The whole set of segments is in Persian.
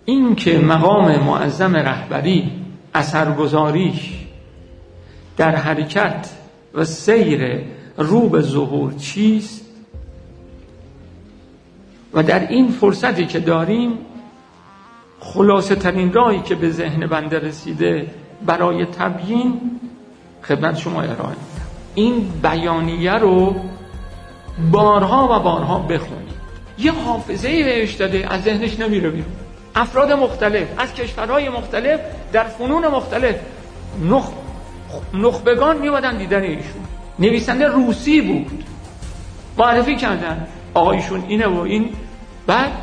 این که مقام معظم رهبری اثرگذاریش در حرکت و سیر رو به ظهور چیست و در این فرصتی که داریم خلاصه ترین راهی که به ذهن بنده رسیده برای تبیین خدمت شما ارائه میدم. این بیانیه رو بارها و بارها بخونید. یه حافظه‌ای بهش داده، از ذهنش نمیره بیرون. افراد مختلف از کشورهای مختلف در فنون مختلف نخبگان میومدن دیدن ایشون. نویسنده روسی بود، معرفی کردن آقایشون اینه و این. بعد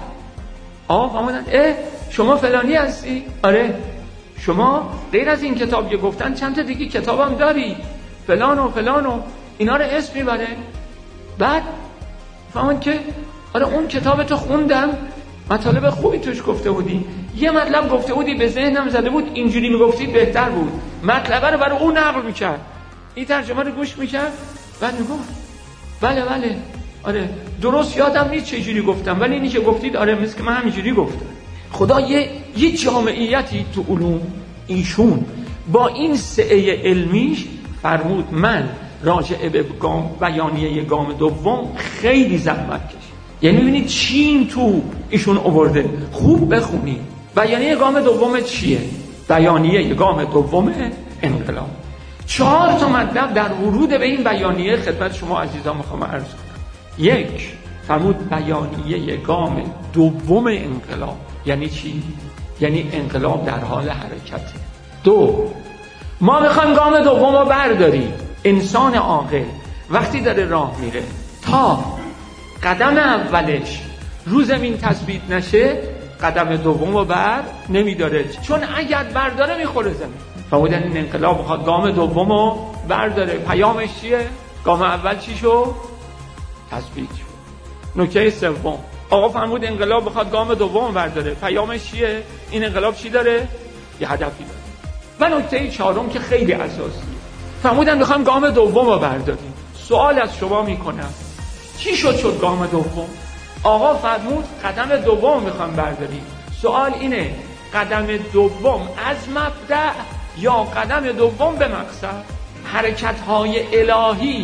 آقا فهمیدن شما فلانی هستی؟ آره. شما غیر از این کتاب که گفتن چند تا دیگه کتابم داری، فلان و فلان و اینا رو اسم میبره. بعد فهمن که آره اون کتابتو خوندم، مطالب خوبی توش گفته بودی، یه مطلب گفته بودی به ذهنم زده بود، اینجوری میگفتی بهتر بود. مطلب رو برای اون نقل میکرد، این ترجمه رو گوش میکرد، بعد میگفت بله آره درست یادم نیست چه جوری گفتم، ولی اینی که گفتید آره مثل که من همینجوری گفتم. خدا یه جامعیتی تو علوم ایشون با این سعه علمیش فرمود من راجع به بیانیه گام دوم خیلی زحمت کشید. یعنی ببینید چین تو ایشون آورده. خوب بخونید بیانیه گام دوم چیه؟ بیانیه گام دوم انقلاب. 4 تا مطلب در ورود به این بیانیه خدمت شما عزیزان میخوام عرض کنم. 1 فرمود بیانیه گام دوم انقلاب یعنی چی؟ یعنی انقلاب در حال حرکته. 2 ما میخوایم گام دوم رو برداریم. انسان عاقل وقتی داره راه میره تا قدم اولش رو زمین تثبیت نشه قدم دوم رو بر نمیداره، چون اگر برداره میخوره زمین. فرمودن این انقلاب میخواد گام دوم رو برداره. پیامش چیه؟ گام اول چی شد؟ تثبیت شد. نکته سوم آقا فرمود انقلاب میخواد گام دوم برداره. پیامش چیه؟ این انقلاب چی داره؟ یه هدفی داره. و نکته چهارم که خیلی اساسیه، فرمودن میخوام گام دوم رو برداریم. سوال از شما میکنم چی شد گام دوم؟ آقا فرمود قدم دوم میخوام برداریم. سوال اینه قدم دوم از مبدأ یا قدم دوم به مقصد؟ حرکت‌های الهی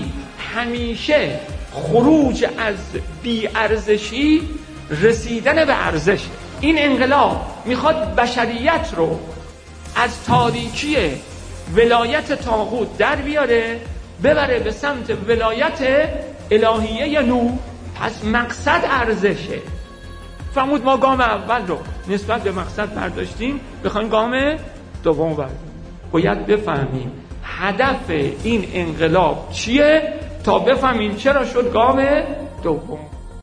همیشه خروج از بی‌ارزشی رسیدن به ارزش. این انقلاب میخواد بشریت رو از تاریکی ولایت طاغوت در بیاره ببره به سمت ولایت الهیه نور. پس مقصد ارزشه. فرمود ما گام اول رو نسبت به مقصد برداشتیم، بخوایم گام دوم برداریم. باید بفهمیم هدف این انقلاب چیه تا بفهمیم چرا شد گام دوم.